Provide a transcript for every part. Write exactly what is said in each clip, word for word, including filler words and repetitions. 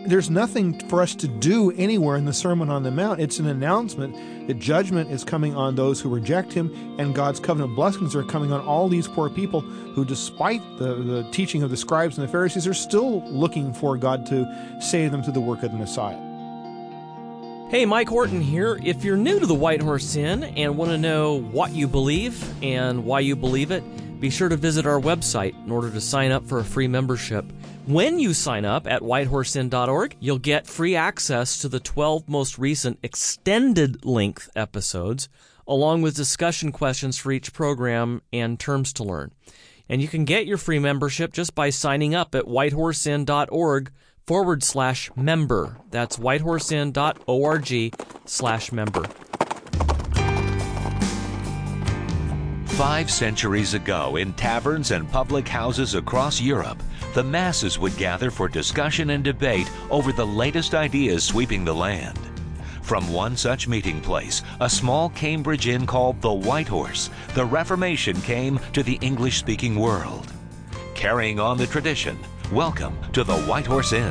there's nothing for us to do anywhere in the Sermon on the Mount. It's an announcement that judgment is coming on those who reject him, and God's covenant blessings are coming on all these poor people who, despite the, the teaching of the scribes and the Pharisees, are still looking for God to save them through the work of the Messiah. Hey, Mike Horton here. If you're new to the White Horse Inn and want to know what you believe and why you believe it, be sure to visit our website in order to sign up for a free membership. When you sign up at white horse inn dot org, you'll get free access to the twelve most recent extended-length episodes, along with discussion questions for each program and terms to learn. And you can get your free membership just by signing up at white horse inn dot org forward slash member. That's white horse inn dot org slash member. Five centuries ago, in taverns and public houses across Europe, the masses would gather for discussion and debate over the latest ideas sweeping the land. From one such meeting place, a small Cambridge inn called the White Horse, the Reformation came to the English-speaking world. Carrying on the tradition, welcome to the White Horse Inn.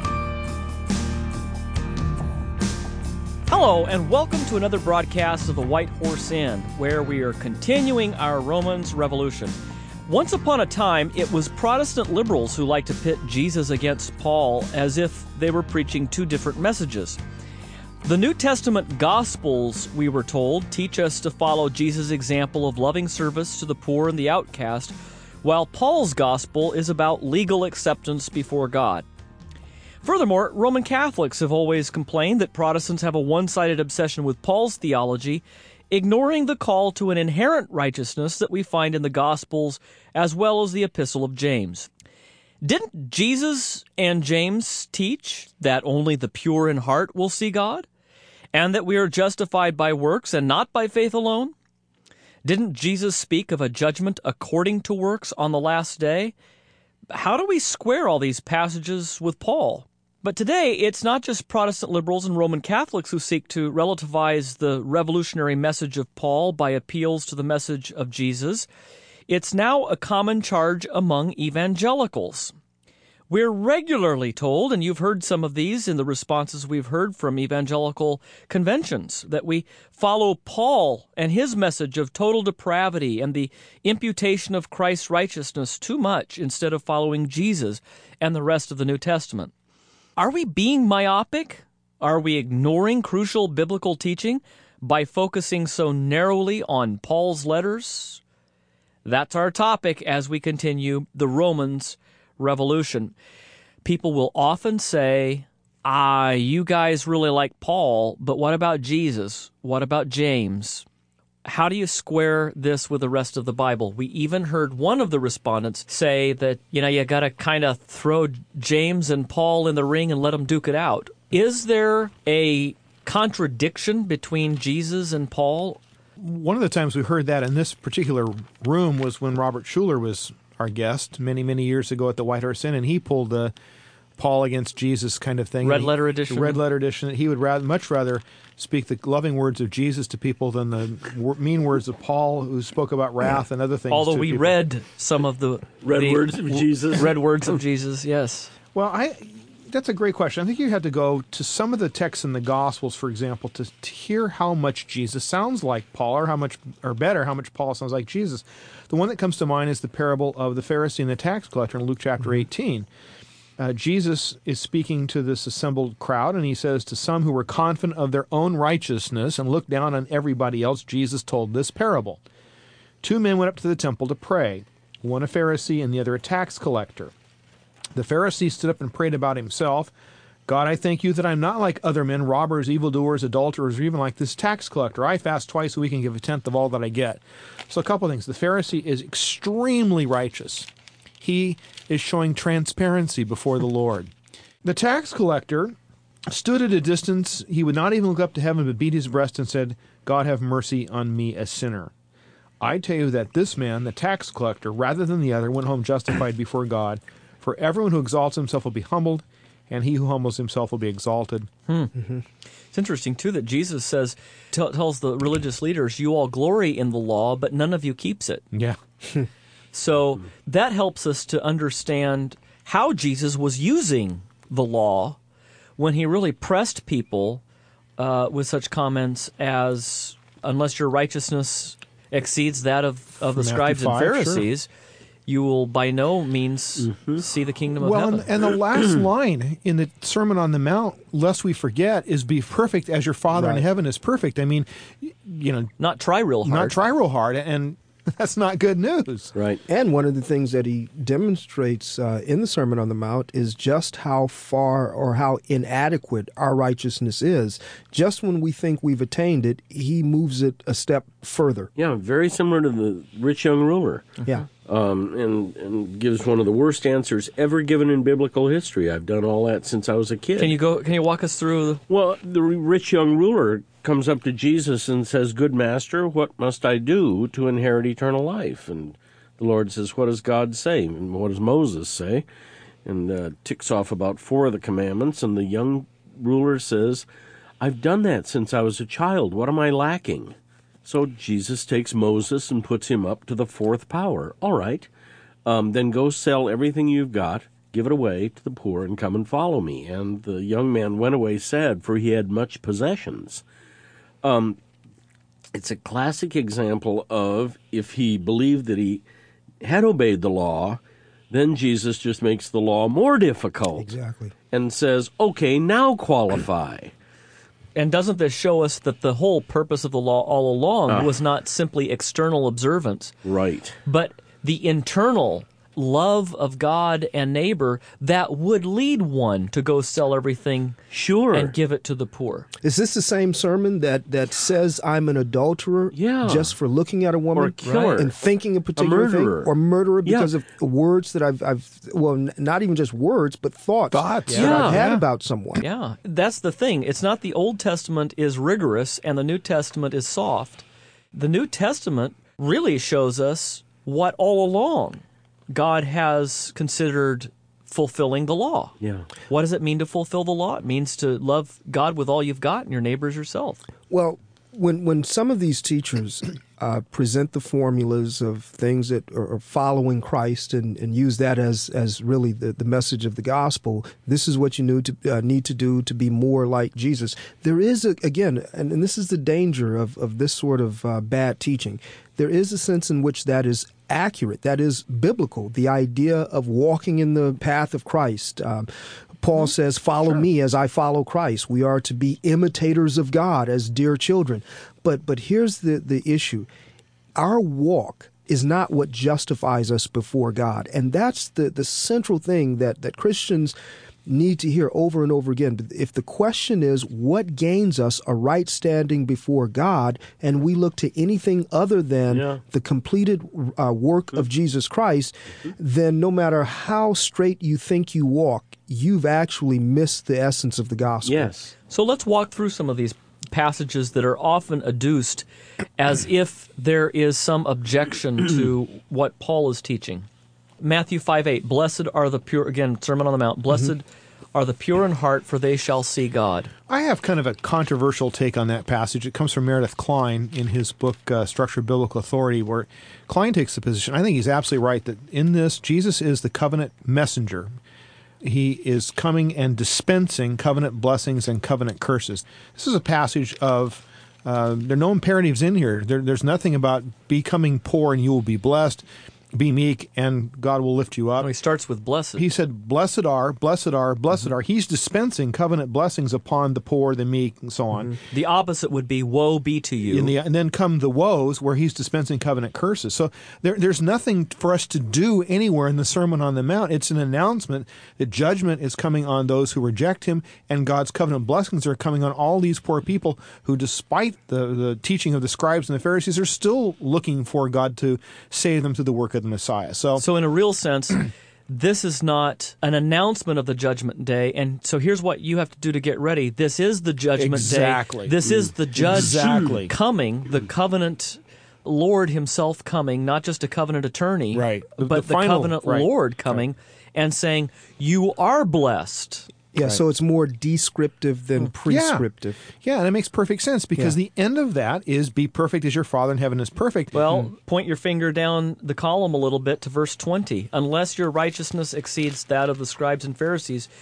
Hello, and welcome to another broadcast of the White Horse Inn, where we are continuing our Romans Revolution. Once upon a time, it was Protestant liberals who liked to pit Jesus against Paul as if they were preaching two different messages. The New Testament Gospels, we were told, teach us to follow Jesus' example of loving service to the poor and the outcast, while Paul's gospel is about legal acceptance before God. Furthermore, Roman Catholics have always complained that Protestants have a one-sided obsession with Paul's theology, ignoring the call to an inherent righteousness that we find in the Gospels as well as the Epistle of James. Didn't Jesus and James teach that only the pure in heart will see God, and that we are justified by works and not by faith alone? Didn't Jesus speak of a judgment according to works on the last day? How do we square all these passages with Paul? But today, it's not just Protestant liberals and Roman Catholics who seek to relativize the revolutionary message of Paul by appeals to the message of Jesus. It's now a common charge among evangelicals. We're regularly told, and you've heard some of these in the responses we've heard from evangelical conventions, that we follow Paul and his message of total depravity and the imputation of Christ's righteousness too much instead of following Jesus and the rest of the New Testament. Are we being myopic? Are we ignoring crucial biblical teaching by focusing so narrowly on Paul's letters? That's our topic as we continue the Romans Revolution. People will often say, ah, you guys really like Paul, but what about Jesus? What about James? How do you square this with the rest of the Bible? We even heard one of the respondents say that, you know, you got to kind of throw James and Paul in the ring and let them duke it out. Is there a contradiction between Jesus and Paul? One of the times we heard that in this particular room was when Robert Schuller was our guest many, many years ago at the White Horse Inn, and he pulled the Paul against Jesus kind of thing. Red he, letter edition. Red letter edition. He would rather, much rather speak the loving words of Jesus to people than the mean words of Paul, who spoke about wrath and other things. Although to we people. read some of the red the, words of Jesus. Red words of Jesus, yes. Well, I that's a great question. I think you have to go to some of the texts in the Gospels, for example, to, to hear how much Jesus sounds like Paul, or how much, or better, how much Paul sounds like Jesus. The one that comes to mind is the parable of the Pharisee and the tax collector in Luke chapter eighteen. Uh, Jesus is speaking to this assembled crowd, and he says, to some who were confident of their own righteousness and looked down on everybody else, Jesus told this parable. Two men went up to the temple to pray, one a Pharisee and the other a tax collector. The Pharisee stood up and prayed about himself, God, I thank you that I'm not like other men, robbers, evildoers, adulterers, or even like this tax collector. I fast twice a week and give a tenth of all that I get. So a couple of things. The Pharisee is extremely righteous. He is showing transparency before the Lord. The tax collector stood at a distance. He would not even look up to heaven, but beat his breast and said, God, have mercy on me, a sinner. I tell you that this man, the tax collector, rather than the other, went home justified before God. For everyone who exalts himself will be humbled, and he who humbles himself will be exalted. Hmm. Mm-hmm. It's interesting, too, that Jesus says, t- tells the religious leaders, you all glory in the law, but none of you keeps it. Yeah. So that helps us to understand how Jesus was using the law when he really pressed people uh, with such comments as, unless your righteousness exceeds that of, of the Matthew scribes five, and Pharisees, sure. you will by no means mm-hmm. see the kingdom of well, heaven. And, and the last line in the Sermon on the Mount, lest we forget, is be perfect as your Father right. in heaven is perfect. I mean, you know... Not try real hard. Not try real hard, and that's not good news. Right. And one of the things that he demonstrates uh, in the Sermon on the Mount is just how far or how inadequate our righteousness is. Just when we think we've attained it, he moves it a step further. Yeah, very similar to the rich young ruler. Mm-hmm. Yeah. Um, and, and gives one of the worst answers ever given in biblical history. I've done all that since I was a kid. Can you go? Can you walk us through? The... Well, the rich young ruler comes up to Jesus and says, "Good master, what must I do to inherit eternal life?" And the Lord says, "What does God say? And what does Moses say?" And uh, ticks off about four of the commandments. And the young ruler says, "I've done that since I was a child. What am I lacking?" So Jesus takes Moses and puts him up to the fourth power. All right, um, then go sell everything you've got, give it away to the poor, and come and follow me. And the young man went away sad, for he had much possessions. Um, it's a classic example of if he believed that he had obeyed the law, then Jesus just makes the law more difficult. Exactly. And says, okay, now qualify. And doesn't this show us that the whole purpose of the law all along Ah. was not simply external observance, Right. but the internal love of God and neighbor that would lead one to go sell everything Sure. and give it to the poor? Is this the same sermon that, that says I'm an adulterer Yeah. just for looking at a woman Or a killer. and thinking a particular murderer. thing, or murderer Yeah. because of words that I've I've well n- not even just words but thoughts, Thoughts. that Yeah. I've had Yeah. about someone. Yeah, that's the thing. It's not the Old Testament is rigorous and the New Testament is soft. The New Testament really shows us what all along God has considered fulfilling the law. Yeah. What does it mean to fulfill the law? It means to love God with all you've got and your neighbors yourself. Well, when when some of these teachers uh, present the formulas of things that are following Christ and, and use that as as really the, the message of the gospel, this is what you need to uh, need to do to be more like Jesus. There is a, again, and, and this is the danger of of this sort of uh, bad teaching. There is a sense in which that is accurate, that is biblical, the idea of walking in the path of Christ. Um, Paul says, follow Sure. me as I follow Christ. We are to be imitators of God as dear children. But but here's the, the issue. Our walk is not what justifies us before God. And that's the, the central thing that, that Christians need to hear over and over again. If the question is what gains us a right standing before God, and we look to anything other than Yeah. the completed uh, work of Jesus Christ, then no matter how straight you think you walk, you've actually missed the essence of the gospel. Yes. So let's walk through some of these passages that are often adduced as if there is some objection to what Paul is teaching. Matthew five eight, blessed are the pure, again, Sermon on the Mount, blessed mm-hmm. are the pure in heart, for they shall see God. I have kind of a controversial take on that passage. It comes from Meredith Kline in his book, uh, Structure of Biblical Authority, where Kline takes the position, I think he's absolutely right, that in this, Jesus is the covenant messenger. He is coming and dispensing covenant blessings and covenant curses. This is a passage of, uh, there are no imperatives in here. There, there's nothing about becoming poor and you will be blessed. Be meek, and God will lift you up. No, he starts with blessed. He said, blessed are, blessed are, blessed are. He's dispensing covenant blessings upon the poor, the meek, and so on. The opposite would be, woe be to you. In the, and then come the woes, where he's dispensing covenant curses. So there, there's nothing for us to do anywhere in the Sermon on the Mount. It's an announcement that judgment is coming on those who reject him, and God's covenant blessings are coming on all these poor people who, despite the, the teaching of the scribes and the Pharisees, are still looking for God to save them through the work of the Messiah. So, so in a real sense, this is not an announcement of the judgment day. And so here's what you have to do to get ready. This is the judgment Exactly. day. This is the judge Exactly. coming, the covenant Lord himself coming, not just a covenant attorney, Right. The- but the the, final- covenant right. Lord coming and saying, you are blessed. Yeah, so it's more descriptive than prescriptive. Yeah, and it makes perfect sense because Yeah. the end of that is be perfect as your Father in heaven is perfect. Well, point your finger down the column a little bit to verse twenty. Unless your righteousness exceeds that of the scribes and Pharisees,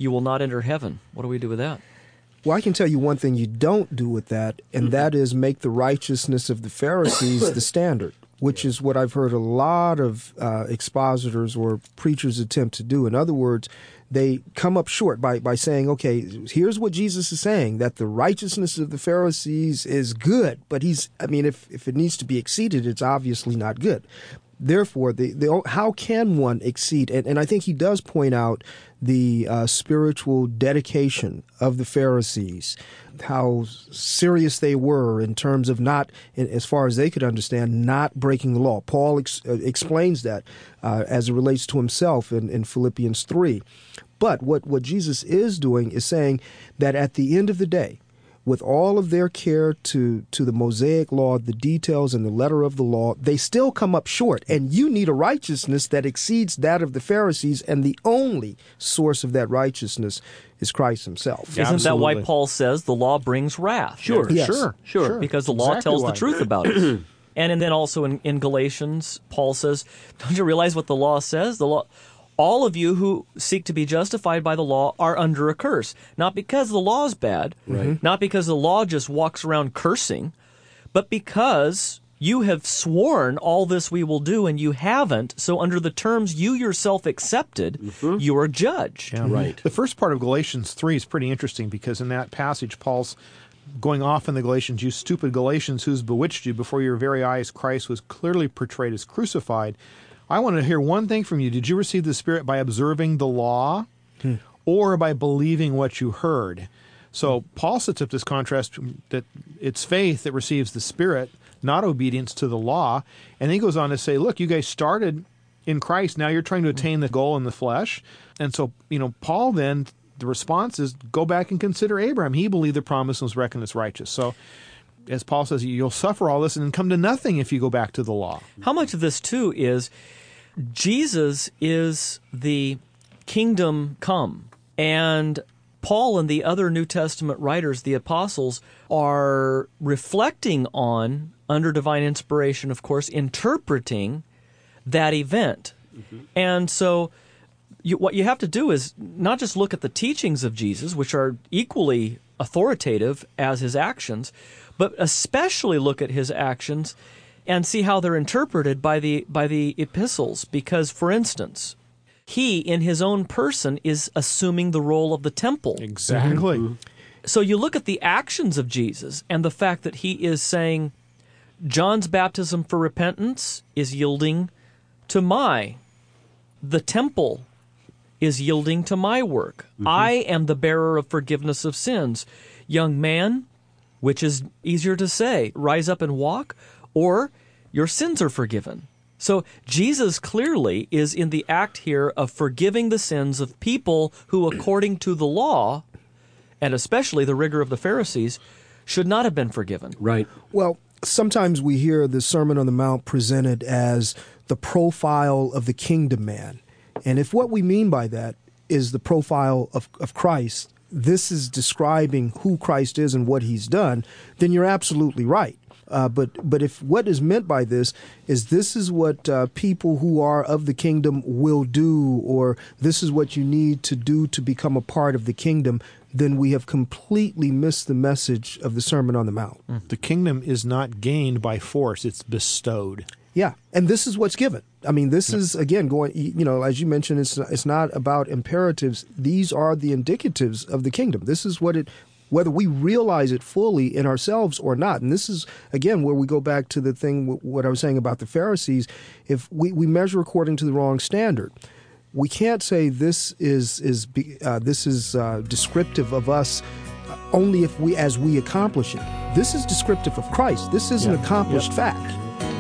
you will not enter heaven. What do we do with that? Well, I can tell you one thing you don't do with that, and that is make the righteousness of the Pharisees the standard, which is what I've heard a lot of uh, expositors or preachers attempt to do. In other words, they come up short by, by saying, okay, here's what Jesus is saying, that the righteousness of the Pharisees is good. But he's, I mean, if, if it needs to be exceeded, it's obviously not good. Therefore, the, the, how can one exceed? And, and I think he does point out the uh, spiritual dedication of the Pharisees, how serious they were in terms of not, as far as they could understand, not breaking the law. Paul ex- uh, explains that uh, as it relates to himself in, in Philippians three. But what, what Jesus is doing is saying that at the end of the day, with all of their care to, to the Mosaic law, the details and the letter of the law, they still come up short. And you need a righteousness that exceeds that of the Pharisees, and the only source of that righteousness is Christ himself. Isn't Absolutely. that why Paul says the law brings wrath? Sure. Yes. Sure, Sure, sure. because the law Exactly tells why. the truth about it. and, and then also in, in Galatians, Paul says, don't you realize what the law says? The law... All of you who seek to be justified by the law are under a curse. Not because the law is bad, Right. not because the law just walks around cursing, but because you have sworn all this we will do and you haven't, so under the terms you yourself accepted, mm-hmm. you are judged. Yeah. Right. The first part of Galatians three is pretty interesting because in that passage, Paul's going off in the Galatians, you stupid Galatians, who's bewitched you? Before your very eyes, Christ was clearly portrayed as crucified. I want to hear one thing from you. Did you receive the Spirit by observing the law hmm. or by believing what you heard? So Paul sets up this contrast that it's faith that receives the Spirit, not obedience to the law. And he goes on to say, look, you guys started in Christ. Now you're trying to attain the goal in the flesh. And so, you know, Paul then, the response is go back and consider Abraham. He believed the promise and was reckoned as righteous. So as Paul says, you'll suffer all this and come to nothing if you go back to the law. How much of this, too, is Jesus is the kingdom come, and Paul and the other New Testament writers, the apostles, are reflecting on, under divine inspiration, of course, interpreting that event. Mm-hmm. And so you, what you have to do is not just look at the teachings of Jesus, which are equally authoritative as his actions, but especially look at his actions and see how they're interpreted by the by the epistles. Because, for instance, he, in his own person, is assuming the role of the temple. Exactly. Mm-hmm. So you look at the actions of Jesus and the fact that he is saying, John's baptism for repentance is yielding to my. The temple is yielding to my work. Mm-hmm. I am the bearer of forgiveness of sins. Young man, which is easier to say, rise up and walk, or your sins are forgiven. So Jesus clearly is in the act here of forgiving the sins of people who, according to the law, and especially the rigor of the Pharisees, should not have been forgiven. Right. Well, sometimes we hear the Sermon on the Mount presented as the profile of the kingdom man. And if what we mean by that is the profile of, of Christ, this is describing who Christ is and what he's done, then you're absolutely right. Uh, but but if what is meant by this is this is what uh, people who are of the kingdom will do, or this is what you need to do to become a part of the kingdom, then we have completely missed the message of the Sermon on the Mount. The kingdom is not gained by force, it's bestowed. Yeah, and this is what's given. I mean, this is, again, going, you know, as you mentioned, it's, it's not about imperatives. These are the indicatives of the kingdom. This is what it, whether we realize it fully in ourselves or not. And this is, again, where we go back to the thing, what I was saying about the Pharisees. If we, we measure according to the wrong standard, we can't say this is, is uh, this is uh, descriptive of us only if we, as we accomplish it. This is descriptive of Christ. This is Yeah. an accomplished Yep. fact.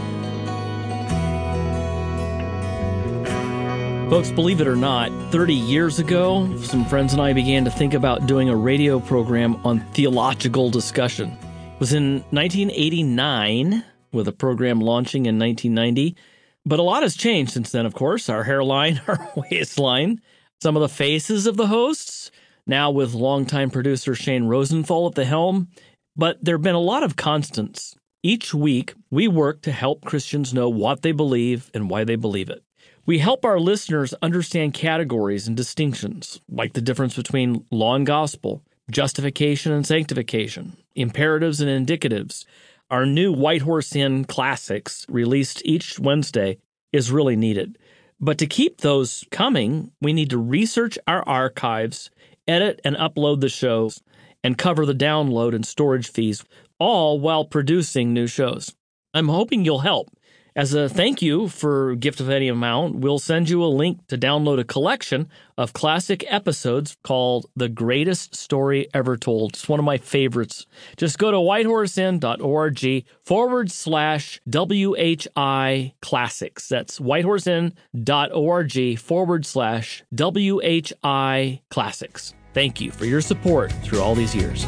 Folks, believe it or not, thirty years ago, some friends and I began to think about doing a radio program on theological discussion. It was in nineteen eighty-nine, with a program launching in nineteen ninety. But a lot has changed since then, of course. Our hairline, our waistline, some of the faces of the hosts, now with longtime producer Shane Rosenthal at the helm. But there have been a lot of constants. Each week, we work to help Christians know what they believe and why they believe it. We help our listeners understand categories and distinctions, like the difference between law and gospel, justification and sanctification, imperatives and indicatives. Our new White Horse Inn Classics, released each Wednesday, is really needed. But to keep those coming, we need to research our archives, edit and upload the shows, and cover the download and storage fees, all while producing new shows. I'm hoping you'll help. As a thank you for a gift of any amount, we'll send you a link to download a collection of classic episodes called The Greatest Story Ever Told. It's one of my favorites. Just go to whitehorseinn.org forward slash WHI Classics. That's whitehorseinn.org forward slash WHI Classics. Thank you for your support through all these years.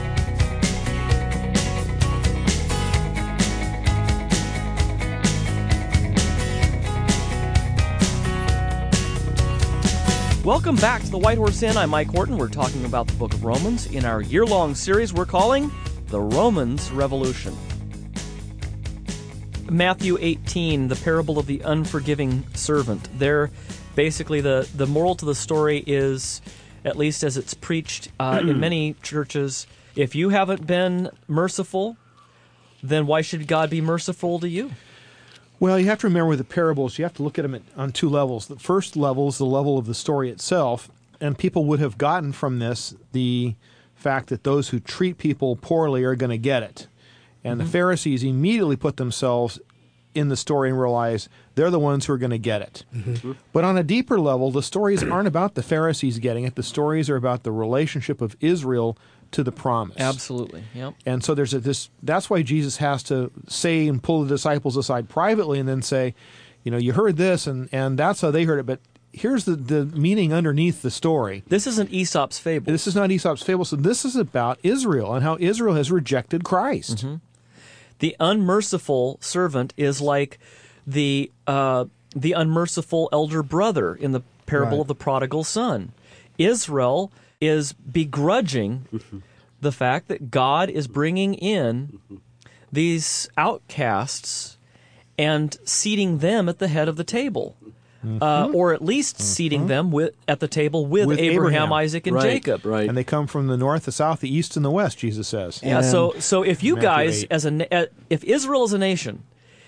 Welcome back to the White Horse Inn. I'm Mike Horton. We're talking about the book of Romans in our year-long series we're calling The Romans Revolution. Matthew eighteen, the parable of the unforgiving servant. There, basically, the, the moral to the story is, at least as it's preached uh, in many churches, if you haven't been merciful, then why should God be merciful to you? Well, you have to remember with the parables, you have to look at them at, on two levels. The first level is the level of the story itself, and people would have gotten from this the fact that those who treat people poorly are going to get it. And mm-hmm. the Pharisees immediately put themselves in the story and realize they're the ones who are going to get it. Mm-hmm. But on a deeper level, the stories aren't about the Pharisees getting it. The stories are about the relationship of Israel to the promise. Absolutely. Yep. And so there's a, this. That's why Jesus has to say and pull the disciples aside privately and then say, you know, you heard this, and, and that's how they heard it, but here's the, the meaning underneath the story. This isn't Aesop's fable. This is not Aesop's fable. So this is about Israel and how Israel has rejected Christ. Mm-hmm. The unmerciful servant is like the uh, the unmerciful elder brother in the parable Right. of the prodigal son. Israel is begrudging the fact that God is bringing in these outcasts and seating them at the head of the table, mm-hmm. uh, or at least mm-hmm. seating them with, at the table with, with Abraham, Abraham, Isaac, and right, Jacob. Right. And they come from the north, the south, the east, and the west, Jesus says. Yeah. And So, so if you Matthew guys, eight. as a, na- uh, if Israel as a nation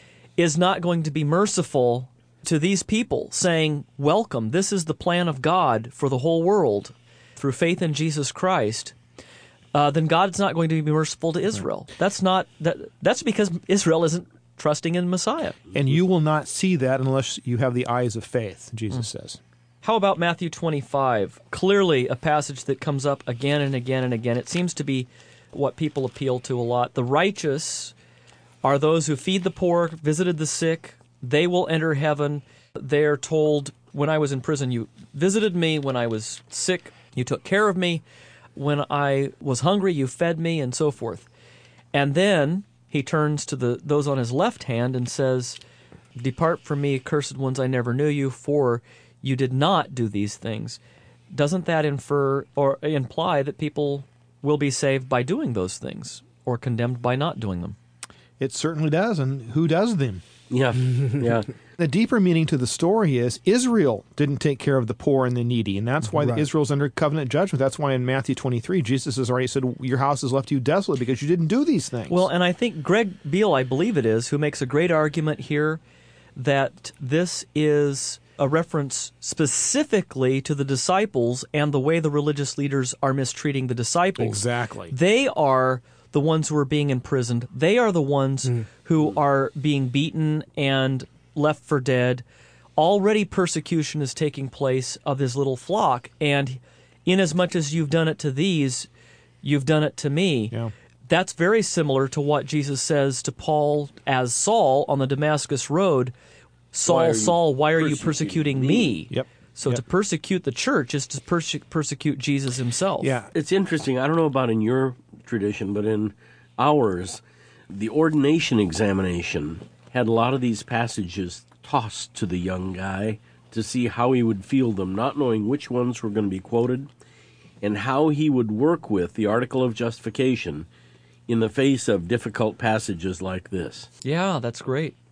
is not going to be merciful to these people, saying, "Welcome, this is the plan of God for the whole world." Through faith in Jesus Christ, uh, then God's not going to be merciful to Israel. That's not that. That's because Israel isn't trusting in Messiah. And you will not see that unless you have the eyes of faith, Jesus mm. says. How about Matthew twenty-five? Clearly a passage that comes up again and again and again. It seems to be what people appeal to a lot. The righteous are those who feed the poor, visited the sick. They will enter heaven. They're told, when I was in prison, you visited me. When I was sick, you took care of me. When I was hungry, you fed me, and so forth. And then he turns to the those on his left hand and says, "Depart from me, cursed ones, I never knew you, for you did not do these things." Doesn't that infer or imply that people will be saved by doing those things or condemned by not doing them? It certainly does, and who does them? Yeah, yeah. The deeper meaning to the story is Israel didn't take care of the poor and the needy, and that's why Right. Israel's under covenant judgment. That's why in Matthew twenty-three, Jesus has already said, your house is left to you desolate because you didn't do these things. Well, and I think Greg Beale, I believe it is, who makes a great argument here that this is a reference specifically to the disciples and the way the religious leaders are mistreating the disciples. Exactly. They are the ones who are being imprisoned. They are the ones mm. who are being beaten and left for dead. Already persecution is taking place of this little flock, and inasmuch as you've done it to these, you've done it to me. Yeah. That's very similar to what Jesus says to Paul as Saul on the Damascus Road. Saul, Saul, why are you persecuting me? Yep. So yep. to persecute the church is to perse- persecute Jesus himself. Yeah. It's interesting. I don't know about in your tradition, but in ours, the ordination examination had a lot of these passages tossed to the young guy to see how he would feel them, not knowing which ones were going to be quoted, and how he would work with the article of justification in the face of difficult passages like this. Yeah, that's great.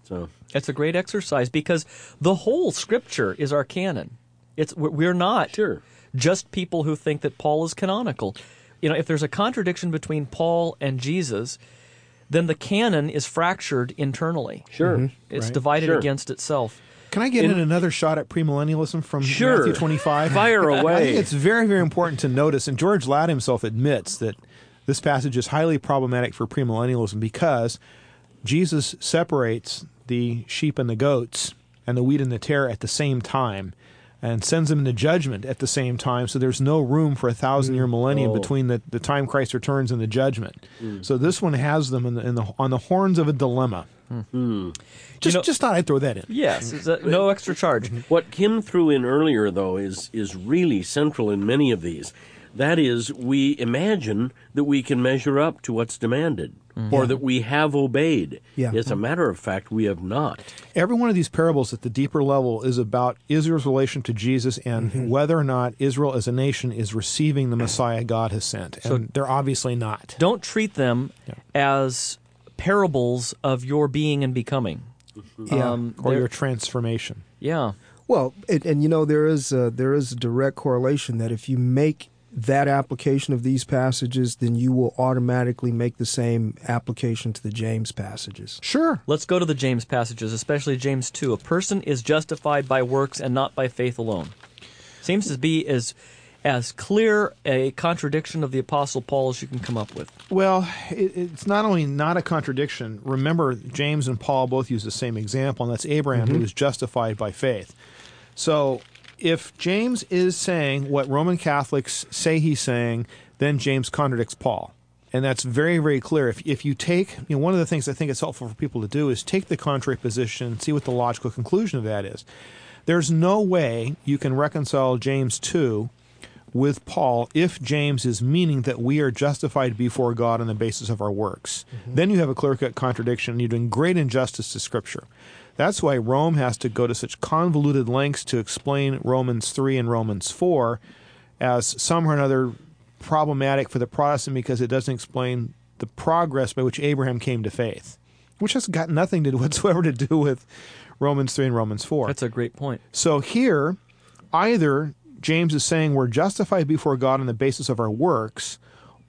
So It's a great exercise because the whole Scripture is our canon. It's we're not Sure. just people who think that Paul is canonical. You know, if there's a contradiction between Paul and Jesus, then the canon is fractured internally. Sure. It's Right. divided Sure. against itself. Can I get in, another shot at premillennialism from Sure. Matthew twenty-five? Fire I away. think it's very, very important to notice, and George Ladd himself admits that this passage is highly problematic for premillennialism because Jesus separates the sheep and the goats and the wheat and the tare at the same time and sends them into judgment at the same time, so there's no room for a thousand-year millennium Oh. between the, the time Christ returns and the judgment. So this one has them in the, in the, on the horns of a dilemma. Just, You know- just thought I'd throw that in. Yes, it's a, no extra charge. What Kim threw in earlier, though, is is really central in many of these. That is, we imagine that we can measure up to what's demanded, or that we have obeyed. Yeah. As a matter of fact, we have not. Every one of these parables at the deeper level is about Israel's relation to Jesus and whether or not Israel as a nation is receiving the Messiah God has sent. And they're obviously not. Don't treat them as parables of your being and becoming. Yeah. Um, Or they're- your transformation. yeah. Well, and, and you know there is a, there is a direct correlation that if you make that application of these passages, then you will automatically make the same application to the James passages. Sure. Let's go to the James passages, especially James two. A person is justified by works and not by faith alone. Seems to be as as clear a contradiction of the Apostle Paul as you can come up with. Well, it, it's not only not a contradiction. Remember, James and Paul both use the same example, and that's Abraham, who was justified by faith. So if James is saying what Roman Catholics say he's saying, then James contradicts Paul. And that's very, very clear. If if you take, you know, one of the things I think it's helpful for people to do is take the contrary position and see what the logical conclusion of that is. There's no way you can reconcile James two with Paul if James is meaning that we are justified before God on the basis of our works. Then you have a clear-cut contradiction, and you're doing great injustice to Scripture. That's why Rome has to go to such convoluted lengths to explain Romans three and Romans four as somehow or another problematic for the Protestant because it doesn't explain the progress by which Abraham came to faith, which has got nothing to do whatsoever to do with Romans three and Romans four. That's a great point. So here, either James is saying we're justified before God on the basis of our works,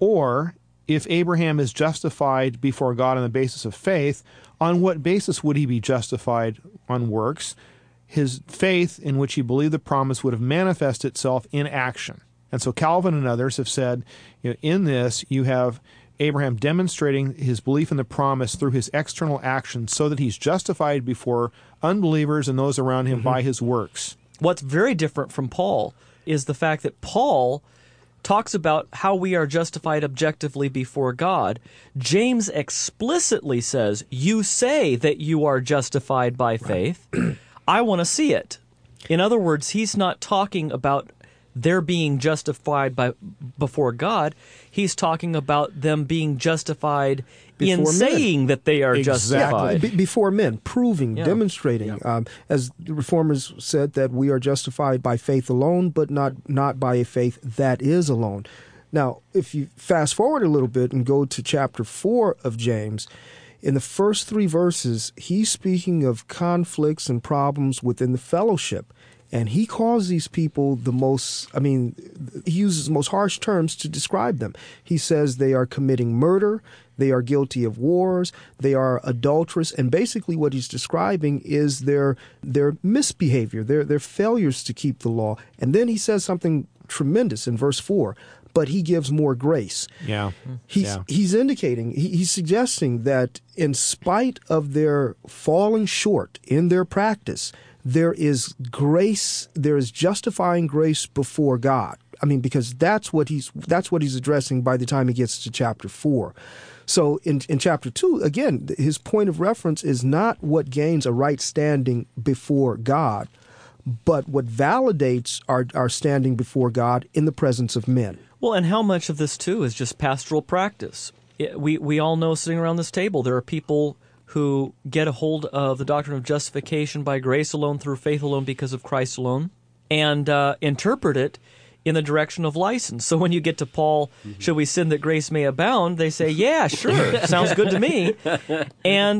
or if Abraham is justified before God on the basis of faith, on what basis would he be justified on works? His faith in which he believed the promise would have manifested itself in action. And so Calvin and others have said, you know, in this you have Abraham demonstrating his belief in the promise through his external actions so that he's justified before unbelievers and those around him by his works. What's very different from Paul is the fact that Paul talks about how we are justified objectively before God. James explicitly says, you say that you are justified by faith. I want to see it. In other words, he's not talking about their being justified by before God. He's talking about them being justified in Before men. saying that they are Exactly. justified. Be- before men, proving, Yeah. demonstrating, um, as the Reformers said, that we are justified by faith alone, but not not by a faith that is alone. Now, if you fast forward a little bit and go to chapter four of James, in the first three verses, he's speaking of conflicts and problems within the fellowship. And he calls these people the most, I mean, he uses the most harsh terms to describe them. He says they are committing murder, they are guilty of wars, they are adulterous, and basically what he's describing is their their misbehavior, their their failures to keep the law. And then he says something tremendous in verse four, but he gives more grace. Yeah. He's Yeah. he's indicating, he, he's suggesting that in spite of their falling short in their practice, there is grace, there is justifying grace before God. I mean, because that's what he's that's what he's addressing by the time he gets to chapter four. So in in chapter two, again, his point of reference is not what gains a right standing before God, but what validates our, our standing before God in the presence of men. Well, and how much of this, too, is just pastoral practice? It, we, we all know sitting around this table, there are people who get a hold of the doctrine of justification by grace alone, through faith alone, because of Christ alone, and uh, interpret it in the direction of license. So when you get to Paul, mm-hmm. should we sin that grace may abound? They say, yeah, sure, sounds good to me. And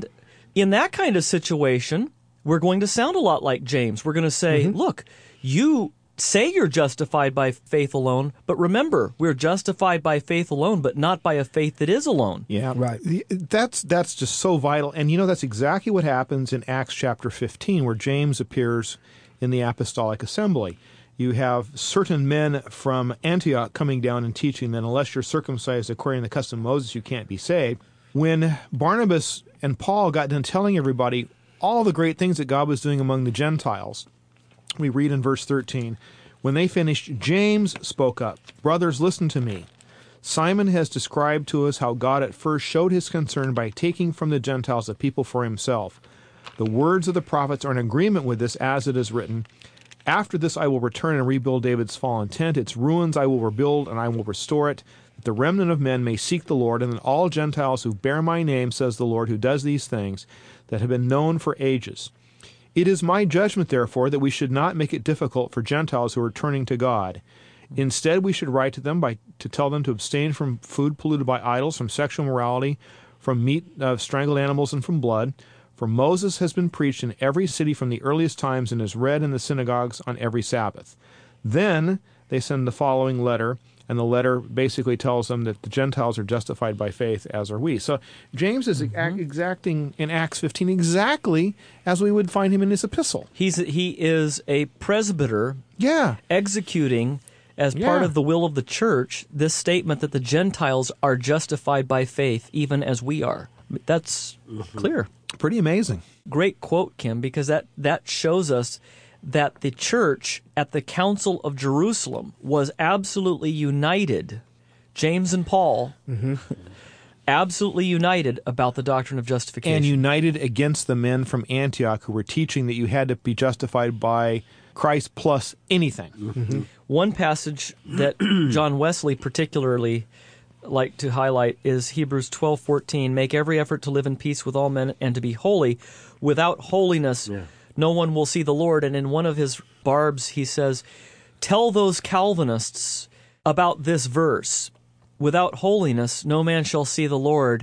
In that kind of situation, we're going to sound a lot like James. We're going to say, mm-hmm. look, you say you're justified by faith alone, but remember, we're justified by faith alone, but not by a faith that is alone. Yeah, right. That's that's just so vital. And you know, that's exactly what happens in Acts chapter fifteen, where James appears in the apostolic assembly. You have certain men from Antioch coming down and teaching that unless you're circumcised according to the custom of Moses, you can't be saved. When Barnabas and Paul got done telling everybody all the great things that God was doing among the Gentiles, we read in verse thirteen, when they finished, James spoke up. Brothers, listen to me. Simon has described to us how God at first showed his concern by taking from the Gentiles a people for himself. The words of the prophets are in agreement with this, as it is written, after this I will return and rebuild David's fallen tent. Its ruins I will rebuild, and I will restore it, that the remnant of men may seek the Lord, and that all Gentiles who bear my name, says the Lord, who does these things, that have been known for ages. It is my judgment, therefore, that we should not make it difficult for Gentiles who are turning to God. Instead, we should write to them by to tell them to abstain from food polluted by idols, from sexual morality, from meat of strangled animals, and from blood. For Moses has been preached in every city from the earliest times and is read in the synagogues on every Sabbath. Then they send the following letter, and the letter basically tells them that the Gentiles are justified by faith, as are we. So James is mm-hmm. exacting in Acts fifteen exactly as we would find him in his epistle. He's He is a presbyter yeah. executing, as yeah. part of the will of the church, this statement that the Gentiles are justified by faith, even as we are. That's mm-hmm. clear. Pretty amazing. Great quote, Kim, because that, that shows us that the church at the Council of Jerusalem was absolutely united, James and Paul, mm-hmm. absolutely united about the doctrine of justification. And united against the men from Antioch who were teaching that you had to be justified by Christ plus anything. Mm-hmm. One passage that John Wesley particularly liked to highlight is Hebrews twelve fourteen, make every effort to live in peace with all men and to be holy. Without holiness, yeah. no one will see the Lord. And in one of his barbs, he says, tell those Calvinists about this verse, without holiness, no man shall see the Lord.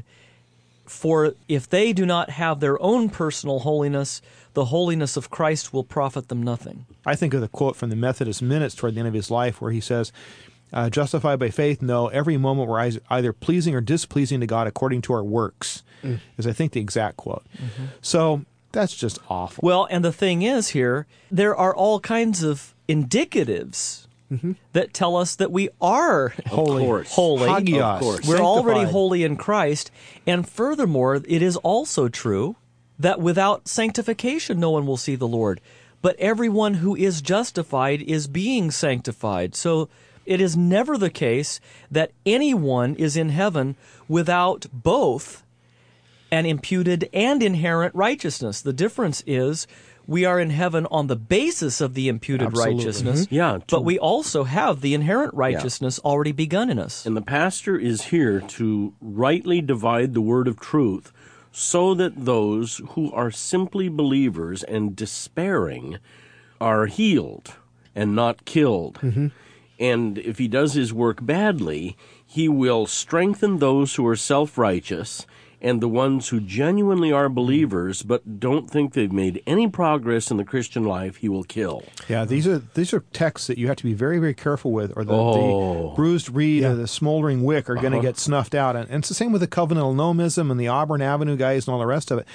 For if they do not have their own personal holiness, the holiness of Christ will profit them nothing. I think of the quote from the Methodist Minutes toward the end of his life where he says, uh, justified by faith, no, every moment we're either pleasing or displeasing to God according to our works, mm. is I think the exact quote. Mm-hmm. So that's just awful. Well, and the thing is here, there are all kinds of indicatives mm-hmm. that tell us that we are holy. Holy. Hagios. Of course. We're already holy in Christ. And furthermore, it is also true that without sanctification no one will see the Lord. But everyone who is justified is being sanctified. So it is never the case that anyone is in heaven without both an imputed and inherent righteousness. The difference is we are in heaven on the basis of the imputed Absolutely. righteousness, mm-hmm. yeah, to, but we also have the inherent righteousness yeah. already begun in us. And the pastor is here to rightly divide the word of truth so that those who are simply believers and despairing are healed and not killed. Mm-hmm. And if he does his work badly, he will strengthen those who are self-righteous, and the ones who genuinely are believers but don't think they've made any progress in the Christian life, he will kill. Yeah, these are these are texts that you have to be very, very careful with, or the, oh. the bruised reed yeah. or the smoldering wick are going to uh-huh. get snuffed out. And, and it's the same with the covenantal nomism and the Auburn Avenue guys and all the rest of it.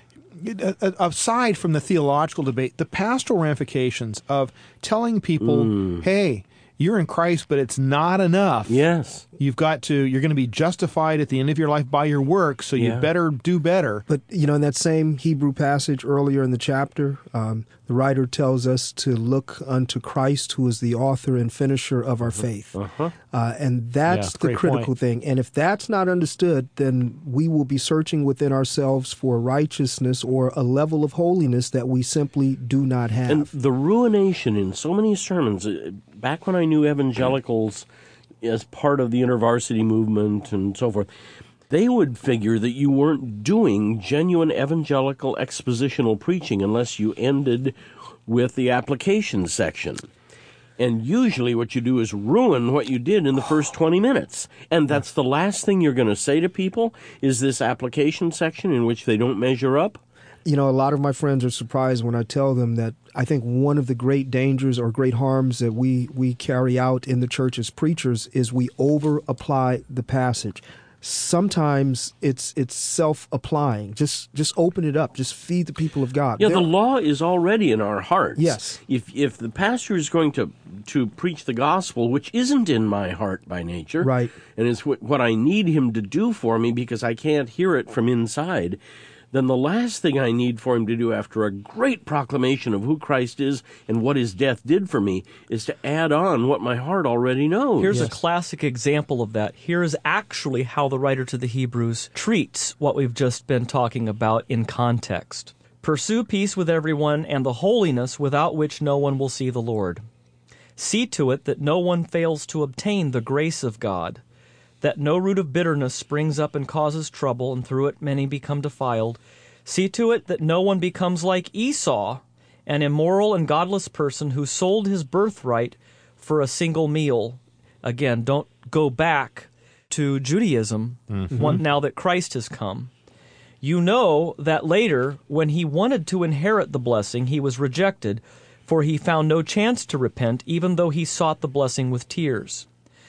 Aside from the theological debate, the pastoral ramifications of telling people, mm. hey, you're in Christ, but it's not enough. Yes. You've got to, you're going to be justified at the end of your life by your work, so yeah. you better do better. But, you know, in that same Hebrew passage earlier in the chapter, um, the writer tells us to look unto Christ, who is the author and finisher of our uh-huh. faith. Uh-huh. Uh, and that's yeah, the critical point. thing. And if that's not understood, then we will be searching within ourselves for righteousness or a level of holiness that we simply do not have. And the ruination in so many sermons, back when I knew evangelicals as part of the InterVarsity movement and so forth, they would figure that you weren't doing genuine evangelical expositional preaching unless you ended with the application section. And usually what you do is ruin what you did in the first twenty minutes. And that's the last thing you're going to say to people, is this application section in which they don't measure up. You know, a lot of my friends are surprised when I tell them that I think one of the great dangers or great harms that we, we carry out in the church as preachers is we over-apply the passage. Sometimes it's it's self-applying. Just just open it up. Just feed the people of God. Yeah, They're, the law is already in our hearts. Yes. If if the pastor is going to to preach the gospel, which isn't in my heart by nature, Right. and is what, what I need him to do for me because I can't hear it from inside, then the last thing I need for him to do after a great proclamation of who Christ is and what his death did for me is to add on what my heart already knows. Here's a classic example of that. Here is actually how the writer to the Hebrews treats what we've just been talking about in context. Pursue peace with everyone and the holiness without which no one will see the Lord. See to it that no one fails to obtain the grace of God, that no root of bitterness springs up and causes trouble, and through it many become defiled. See to it that no one becomes like Esau, an immoral and godless person who sold his birthright for a single meal. Again, don't go back to Judaism mm-hmm. one, now that Christ has come. You know that later, when he wanted to inherit the blessing, he was rejected, for he found no chance to repent, even though he sought the blessing with tears.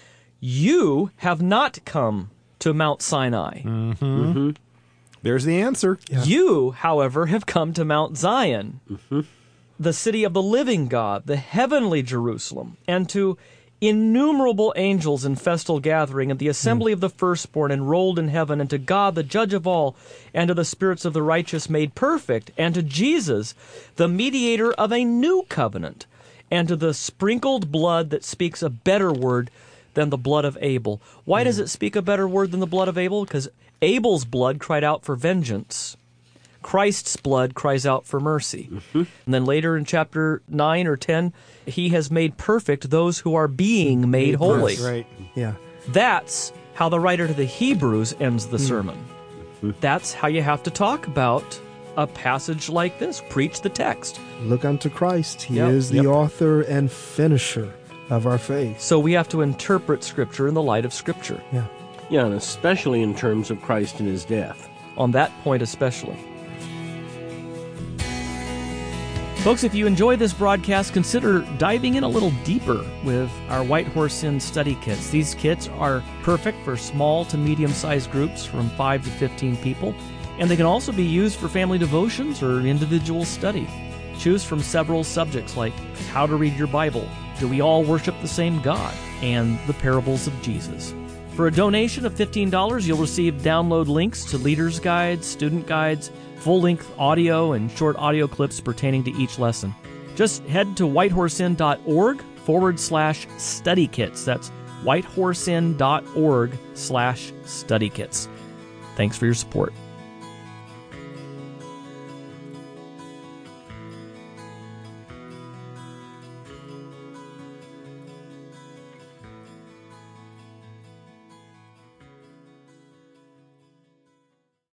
You have not come to Mount Sinai. Mm-hmm. Mm-hmm. There's the answer. Yeah. You, however, have come to Mount Zion, mm-hmm. the city of the living God, the heavenly Jerusalem, and to innumerable angels in festal gathering, and the assembly mm. of the firstborn enrolled in heaven, and to God, the judge of all, and to the spirits of the righteous made perfect, and to Jesus, the mediator of a new covenant, and to the sprinkled blood that speaks a better word than the blood of Abel. Why mm. does it speak a better word than the blood of Abel? Because Abel's blood cried out for vengeance. Christ's blood cries out for mercy. Mm-hmm. And then later in chapter nine or ten, he has made perfect those who are being made holy. Right. Yeah. That's how the writer to the Hebrews ends the mm. sermon. Mm-hmm. That's how you have to talk about a passage like this. Preach the text. Look unto Christ. He yep. is the yep. author and finisher of our faith. So we have to interpret Scripture in the light of Scripture. Yeah. Yeah, and especially in terms of Christ and his death. On that point especially. Folks, if you enjoy this broadcast, consider diving in a little deeper with our White Horse Inn study kits. These kits are perfect for small to medium-sized groups from five to fifteen people, and they can also be used for family devotions or individual study. Choose from several subjects like how to read your Bible, do we all worship the same God, and the parables of Jesus. For a donation of fifteen dollars, you'll receive download links to leaders' guides, student guides, full-length audio, and short audio clips pertaining to each lesson. Just head to whitehorseinn.org forward slash study kits. That's whitehorseinn.org slash study kits. Thanks for your support.